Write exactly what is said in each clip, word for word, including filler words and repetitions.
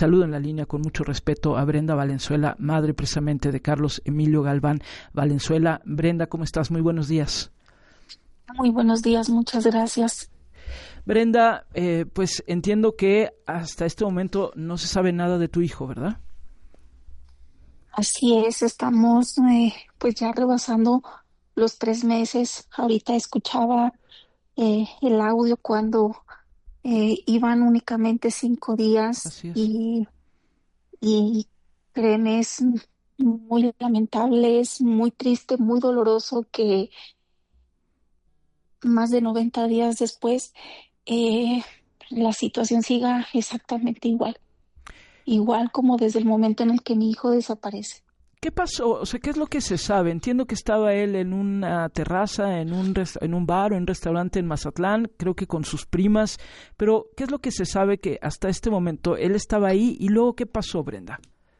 saludo en la línea con mucho respeto a Brenda Valenzuela, madre precisamente de Carlos Emilio Galván Valenzuela. Brenda, ¿cómo estás? Muy buenos días. Muy buenos días, muchas gracias. Brenda, eh, pues entiendo que hasta este momento no se sabe nada de tu hijo, ¿verdad? Así es, estamos eh, pues ya rebasando los tres meses. Ahorita escuchaba eh, el audio cuando eh, iban únicamente cinco días Así es. y, y créeme, es muy lamentable, es muy triste, muy doloroso que más de noventa días después eh, la situación siga exactamente igual, igual como desde el momento en el que mi hijo desaparece. ¿Qué pasó? O sea, ¿qué es lo que se sabe? Entiendo que estaba él en una terraza, en un, res- en un bar o en un restaurante en Mazatlán, creo que con sus primas, pero ¿qué es lo que se sabe que hasta este momento él estaba ahí y luego qué pasó, Brenda?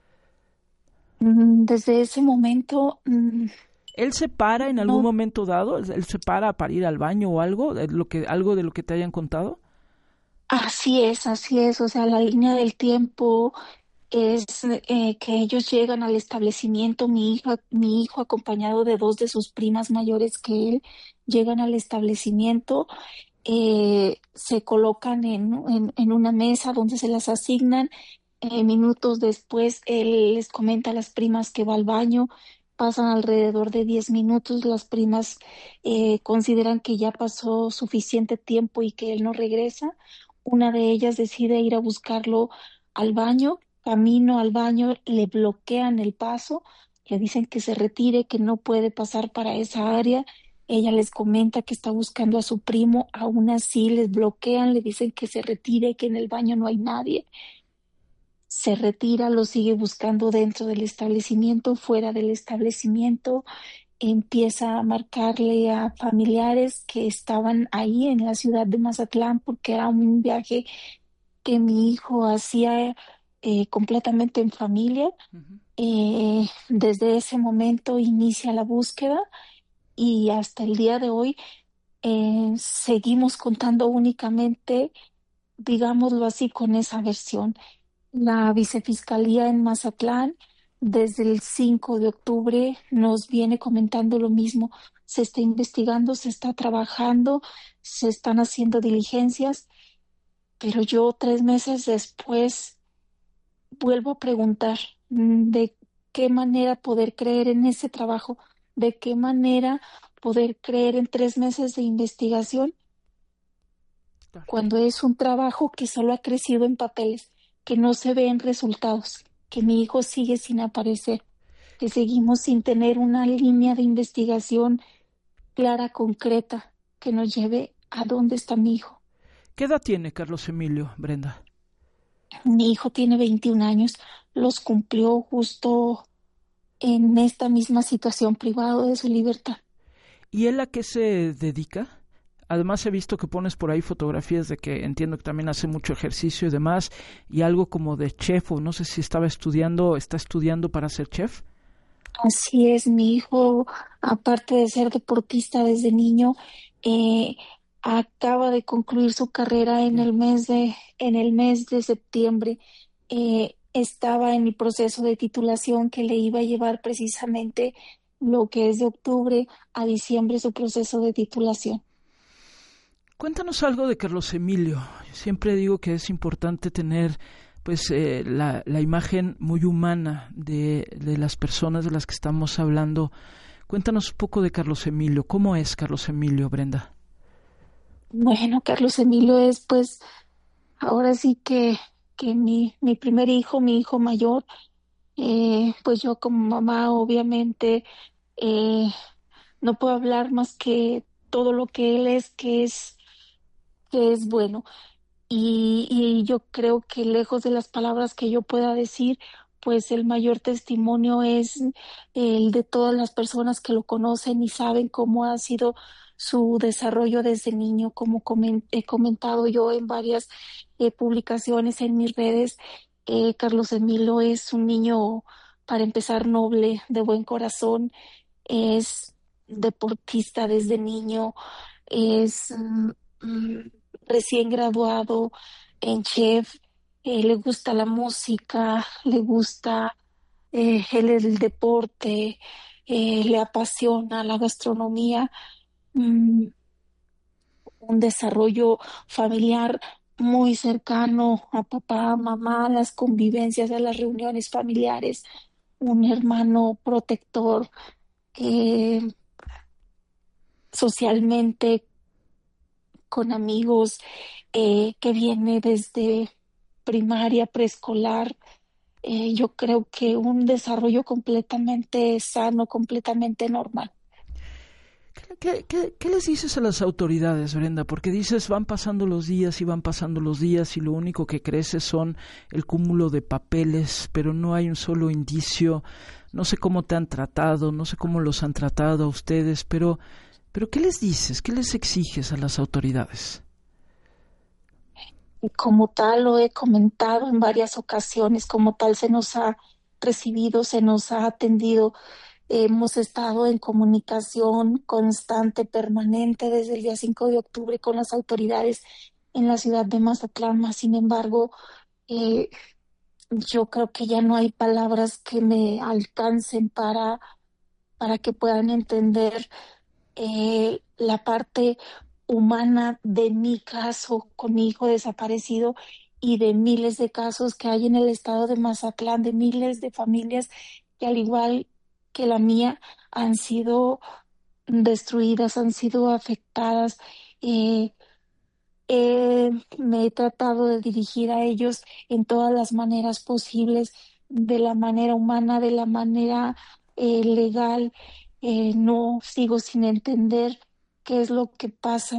Mm, Desde ese momento, mm, ¿Él se para en algún no, momento dado? ¿Él él se para para ir al baño o algo? ¿De lo que, algo de lo que te hayan contado? así es, así es, o sea, la línea del tiempo es eh, que ellos llegan al establecimiento, mi hija, mi hijo acompañado de dos de sus primas mayores que él, llegan al establecimiento, eh, se colocan en, en, en una mesa donde se las asignan. Eh, minutos después, él les comenta a las primas que va al baño. Pasan alrededor de diez minutos. Las primas eh, consideran que ya pasó suficiente tiempo y que él no regresa. Una de ellas decide ir a buscarlo al baño. Camino al baño, le bloquean el paso, le dicen que se retire, que no puede pasar para esa área. Ella les comenta que está buscando a su primo, aún así les bloquean, le dicen que se retire, que en el baño no hay nadie. Se retira, lo sigue buscando dentro del establecimiento, fuera del establecimiento, empieza a marcarle a familiares que estaban ahí en la ciudad de Mazatlán porque era un viaje que mi hijo hacía eh, completamente en familia. Ujú. Eh, desde ese momento inicia la búsqueda y hasta el día de hoy eh, seguimos contando únicamente, digámoslo así, con esa versión. La vicefiscalía en Mazatlán desde el cinco de octubre nos viene comentando lo mismo. Se está investigando, se está trabajando, se están haciendo diligencias, pero yo tres meses después vuelvo a preguntar mm, de qué manera poder creer en ese trabajo, de qué manera poder creer en tres meses de investigación Claro. cuando es un trabajo que solo ha crecido en papeles, que no se ven resultados, que mi hijo sigue sin aparecer, que seguimos sin tener una línea de investigación clara, concreta, que nos lleve a dónde está mi hijo. ¿Qué edad tiene Carlos Emilio, Brenda? Mi hijo tiene veintiún años, los cumplió justo en esta misma situación, privado de su libertad. ¿Y él a qué se dedica? Además he visto que pones por ahí fotografías de que entiendo que también hace mucho ejercicio y demás, y algo como de chef, o no sé si estaba estudiando, está estudiando para ser chef. Así es, mi hijo, aparte de ser deportista desde niño, eh, acaba de concluir su carrera en Sí. el mes de, en el mes de septiembre. Eh, estaba en el proceso de titulación que le iba a llevar precisamente lo que es de octubre a diciembre su proceso de titulación. Cuéntanos algo de Carlos Emilio. Yo siempre digo que es importante tener pues eh, la, la imagen muy humana de, de las personas de las que estamos hablando. Cuéntanos un poco de Carlos Emilio. ¿Cómo es Carlos Emilio, Brenda? Bueno, Carlos Emilio es pues ahora sí que, que mi, mi primer hijo, mi hijo mayor. Eh, pues yo como mamá, obviamente, eh, no puedo hablar más que todo lo que él es, que es, que es bueno. Y, y yo creo que lejos de las palabras que yo pueda decir, pues el mayor testimonio es el de todas las personas que lo conocen y saben cómo ha sido su desarrollo desde niño, como comen- he comentado yo en varias eh, publicaciones en mis redes. Eh, Carlos Emilio es un niño, para empezar, noble, de buen corazón, es deportista desde niño, es mm, mm, recién graduado en chef, eh, le gusta la música, le gusta eh, el, el deporte, eh, le apasiona la gastronomía, mm, un desarrollo familiar muy cercano a papá, a mamá, a las convivencias, a las reuniones familiares, un hermano protector eh, socialmente con amigos eh, que viene desde primaria, preescolar. Eh, yo creo que un desarrollo completamente sano, completamente normal. ¿Qué, qué, qué, qué les dices a las autoridades, Brenda? Porque dices, van pasando los días y van pasando los días y lo único que crece son el cúmulo de papeles, pero no hay un solo indicio. No sé cómo te han tratado, no sé cómo los han tratado a ustedes, pero, pero ¿qué les dices? ¿Qué les exiges a las autoridades? Y como tal, lo he comentado en varias ocasiones, como tal se nos ha recibido, se nos ha atendido. Hemos estado en comunicación constante, permanente desde el día cinco de octubre con las autoridades en la ciudad de Mazatlán. Mas, sin embargo, eh, yo creo que ya no hay palabras que me alcancen para, para que puedan entender eh, la parte humana de mi caso con mi hijo desaparecido y de miles de casos que hay en el estado de Mazatlán, de miles de familias que al igual que la mía han sido destruidas, han sido afectadas. Eh, eh, Me he tratado de dirigir a ellos en todas las maneras posibles, de la manera humana, de la manera eh, legal. Eh, no sigo sin entender qué es lo que pasa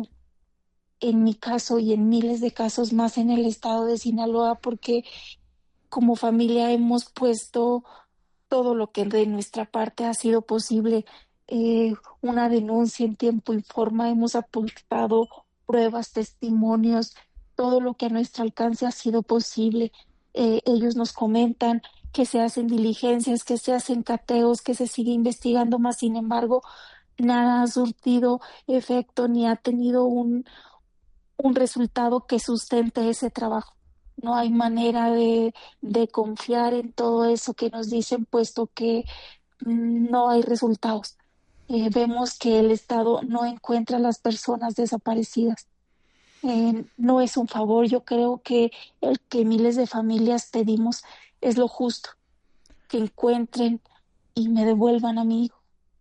en mi caso y en miles de casos más en el estado de Sinaloa, porque como familia hemos puesto todo lo que de nuestra parte ha sido posible, eh, una denuncia en tiempo y forma, hemos aportado pruebas, testimonios, todo lo que a nuestro alcance ha sido posible. Eh, ellos nos comentan que se hacen diligencias, que se hacen cateos, que se sigue investigando más, sin embargo, nada ha surtido efecto ni ha tenido un, un resultado que sustente ese trabajo. No hay manera de, de confiar en todo eso que nos dicen, puesto que mm, no hay resultados. Eh, vemos que el Estado no encuentra a las personas desaparecidas. Eh, no es un favor, yo creo que el que miles de familias pedimos es lo justo, que encuentren y me devuelvan a mi hijo.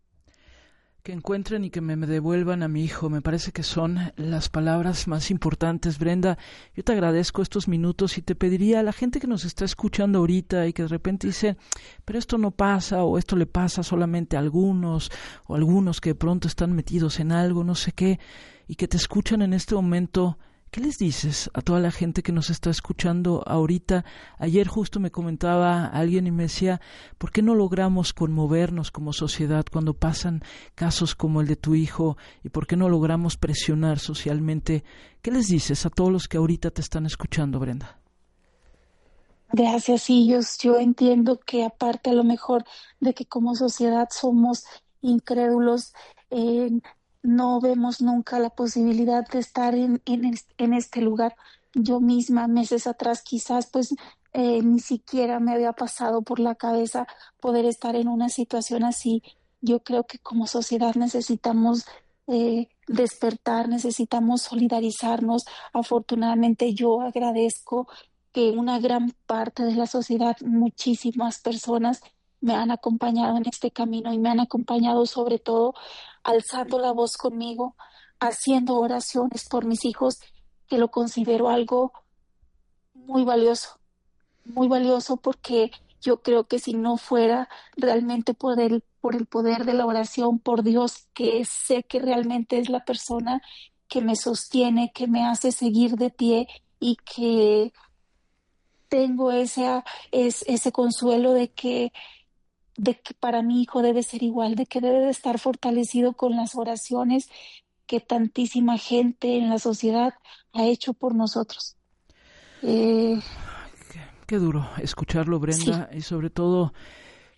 Que encuentren y que me devuelvan a mi hijo, me parece que son las palabras más importantes, Brenda. Yo te agradezco estos minutos y te pediría a la gente que nos está escuchando ahorita y que de repente dice, pero esto no pasa o esto le pasa solamente a algunos o algunos que de pronto están metidos en algo, no sé qué, y que te escuchan en este momento. ¿Qué les dices a toda la gente que nos está escuchando ahorita? Ayer justo me comentaba alguien y me decía, ¿por qué no logramos conmovernos como sociedad cuando pasan casos como el de tu hijo? ¿Y por qué no logramos presionar socialmente? ¿Qué les dices a todos los que ahorita te están escuchando, Brenda? Gracias, sí, yo, yo entiendo que aparte a lo mejor de que como sociedad somos incrédulos, eh, no vemos nunca la posibilidad de estar en, en, es- en este lugar. Yo misma, meses atrás, quizás pues eh, ni siquiera me había pasado por la cabeza poder estar en una situación así. Yo creo que como sociedad necesitamos eh, despertar, necesitamos solidarizarnos. Afortunadamente yo agradezco que una gran parte de la sociedad, muchísimas personas me han acompañado en este camino y me han acompañado sobre todo alzando la voz conmigo, haciendo oraciones por mis hijos, que lo considero algo muy valioso, muy valioso porque yo creo que si no fuera realmente por el, por el poder de la oración, por Dios, que sé que realmente es la persona que me sostiene, que me hace seguir de pie y que tengo ese, es, ese consuelo de que, de que para mi hijo debe ser igual, de que debe de estar fortalecido con las oraciones que tantísima gente en la sociedad ha hecho por nosotros. Eh, Qué, qué duro escucharlo, sí, Brenda, y sobre todo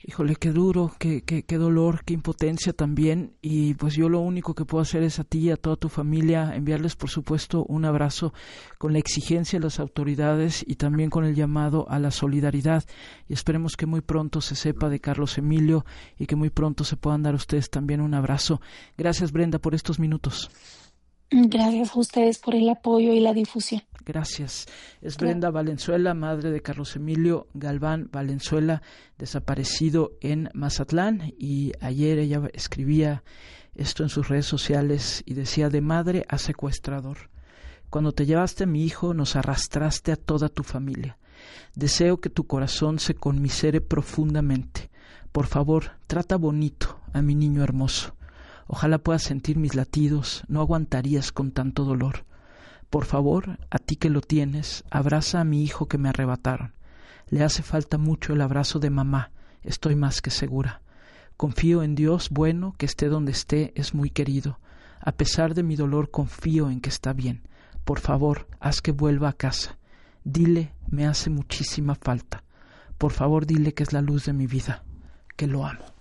Híjole, qué duro, qué, qué, qué dolor, qué impotencia también. Y pues yo lo único que puedo hacer es a ti y a toda tu familia enviarles, por supuesto, un abrazo con la exigencia de las autoridades y también con el llamado a la solidaridad. Y esperemos que muy pronto se sepa de Carlos Emilio y que muy pronto se puedan dar ustedes también un abrazo. Gracias, Brenda, por estos minutos. Gracias a ustedes por el apoyo y la difusión. Gracias. Es Brenda Valenzuela, madre de Carlos Emilio Galván Valenzuela, desaparecido en Mazatlán. Y ayer ella escribía esto en sus redes sociales y decía: de madre a secuestrador. Cuando te llevaste a mi hijo, nos arrastraste a toda tu familia. Deseo que tu corazón se conmisere profundamente. Por favor, trata bonito a mi niño hermoso. Ojalá puedas sentir mis latidos, no aguantarías con tanto dolor. Por favor, a ti que lo tienes, abraza a mi hijo que me arrebataron. Le hace falta mucho el abrazo de mamá, estoy más que segura. Confío en Dios bueno, que esté donde esté, es muy querido. A pesar de mi dolor, confío en que está bien. Por favor, haz que vuelva a casa. Dile, me hace muchísima falta. Por favor, dile que es la luz de mi vida, que lo amo.